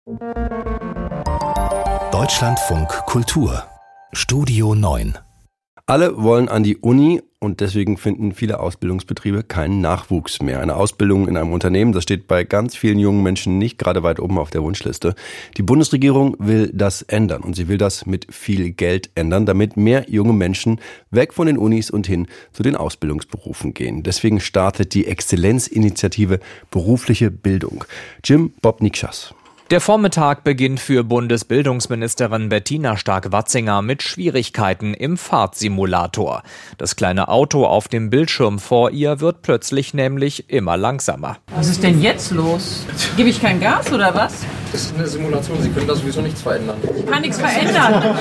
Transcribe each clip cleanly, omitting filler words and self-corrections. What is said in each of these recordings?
Deutschlandfunk Kultur Studio 9. Alle wollen an die Uni und deswegen finden viele Ausbildungsbetriebe keinen Nachwuchs mehr. Eine Ausbildung in einem Unternehmen, das steht bei ganz vielen jungen Menschen nicht gerade weit oben auf der Wunschliste. Die Bundesregierung will das ändern und sie will das mit viel Geld ändern, damit mehr junge Menschen weg von den Unis und hin zu den Ausbildungsberufen gehen. Deswegen startet die Exzellenzinitiative Berufliche Bildung. Jim Bob-Nikschas. Der Vormittag beginnt für Bundesbildungsministerin Bettina Stark-Watzinger mit Schwierigkeiten im Fahrtsimulator. Das kleine Auto auf dem Bildschirm vor ihr wird plötzlich nämlich immer langsamer. Was ist denn jetzt los? Gebe ich kein Gas oder was? Das ist eine Simulation, Sie können da sowieso nichts verändern. Ich kann nichts verändern.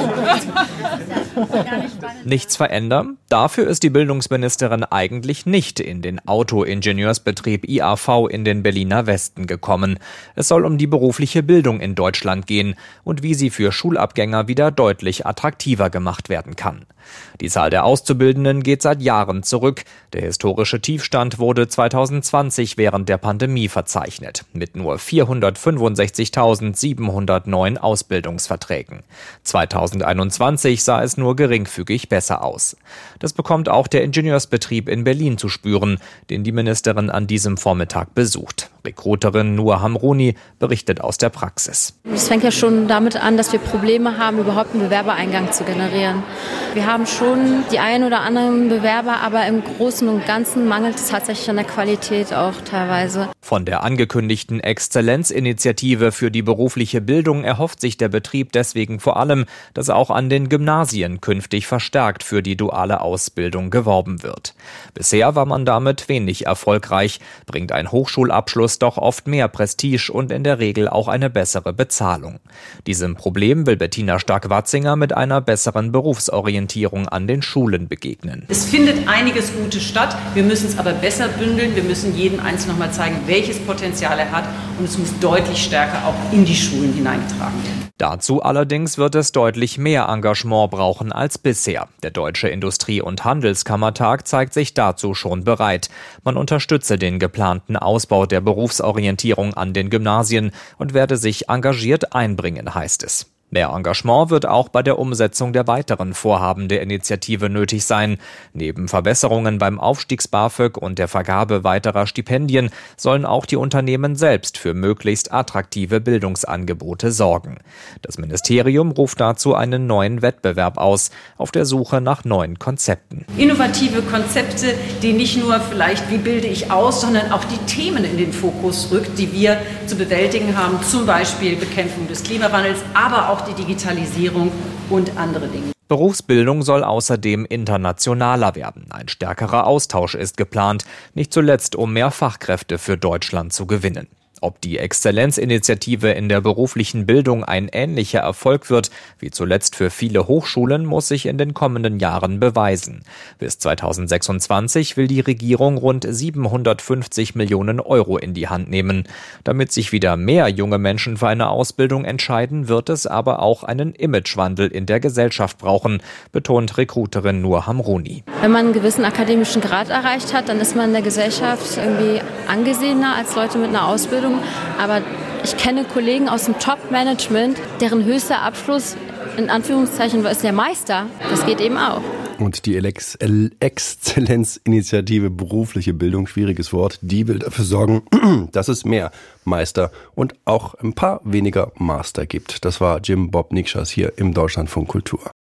Nichts verändern? Dafür ist die Bildungsministerin eigentlich nicht in den Autoingenieursbetrieb IAV in den Berliner Westen gekommen. Es soll um die berufliche Bildung in Deutschland gehen und wie sie für Schulabgänger wieder deutlich attraktiver gemacht werden kann. Die Zahl der Auszubildenden geht seit Jahren zurück. Der historische Tiefstand wurde 2020 während der Pandemie verzeichnet, mit nur 465.709 Ausbildungsverträgen. 2021 sah es nur geringfügig besser aus. Das bekommt auch der Ingenieursbetrieb in Berlin zu spüren, den die Ministerin an diesem Vormittag besucht. Rekruterin Nur Hamrouni berichtet aus der Praxis. Es fängt ja schon damit an, dass wir Probleme haben, überhaupt einen Bewerbereingang zu generieren. Wir haben schon die ein oder anderen Bewerber, aber im Großen und Ganzen mangelt es tatsächlich an der Qualität auch teilweise. Von der angekündigten Exzellenzinitiative für die berufliche Bildung erhofft sich der Betrieb deswegen vor allem, dass auch an den Gymnasien künftig verstärkt für die duale Ausbildung geworben wird. Bisher war man damit wenig erfolgreich, bringt ein Hochschulabschluss doch oft mehr Prestige und in der Regel auch eine bessere Bezahlung. Diesem Problem will Bettina Stark-Watzinger mit einer besseren Berufsorientierung an den Schulen begegnen. Es findet einiges Gutes statt. Wir müssen es aber besser bündeln. Wir müssen jedem Einzelnen noch mal zeigen, welches Potenzial er hat. Und es muss deutlich stärker auch in die Schulen hineingetragen werden. Dazu allerdings wird es deutlich mehr Engagement brauchen als bisher. Der Deutsche Industrie- und Handelskammertag zeigt sich dazu schon bereit. Man unterstütze den geplanten Ausbau der Berufsorientierung an den Gymnasien und werde sich engagiert einbringen, heißt es. Mehr Engagement wird auch bei der Umsetzung der weiteren Vorhaben der Initiative nötig sein. Neben Verbesserungen beim Aufstiegs-BAföG und der Vergabe weiterer Stipendien sollen auch die Unternehmen selbst für möglichst attraktive Bildungsangebote sorgen. Das Ministerium ruft dazu einen neuen Wettbewerb aus, auf der Suche nach neuen Konzepten. Innovative Konzepte, die nicht nur vielleicht, wie bilde ich aus, sondern auch die Themen in den Fokus rückt, die wir zu bewältigen haben, zum Beispiel Bekämpfung des Klimawandels, aber auch die Digitalisierung und andere Dinge. Berufsbildung soll außerdem internationaler werden. Ein stärkerer Austausch ist geplant, nicht zuletzt um mehr Fachkräfte für Deutschland zu gewinnen. Ob die Exzellenzinitiative in der beruflichen Bildung ein ähnlicher Erfolg wird wie zuletzt für viele Hochschulen, muss sich in den kommenden Jahren beweisen. Bis 2026 will die Regierung rund 750 Millionen Euro in die Hand nehmen. Damit sich wieder mehr junge Menschen für eine Ausbildung entscheiden, wird es aber auch einen Imagewandel in der Gesellschaft brauchen, betont Rekruterin Nur Hamrouni. Wenn man einen gewissen akademischen Grad erreicht hat, dann ist man in der Gesellschaft irgendwie angesehener als Leute mit einer Ausbildung. Aber ich kenne Kollegen aus dem Top-Management, deren höchster Abschluss in Anführungszeichen ist der Meister. Das geht eben auch. Und die Exzellenzinitiative berufliche Bildung, schwieriges Wort, die will dafür sorgen, dass es mehr Meister und auch ein paar weniger Master gibt. Das war Jim Bob-Nikschas hier im Deutschlandfunk Kultur.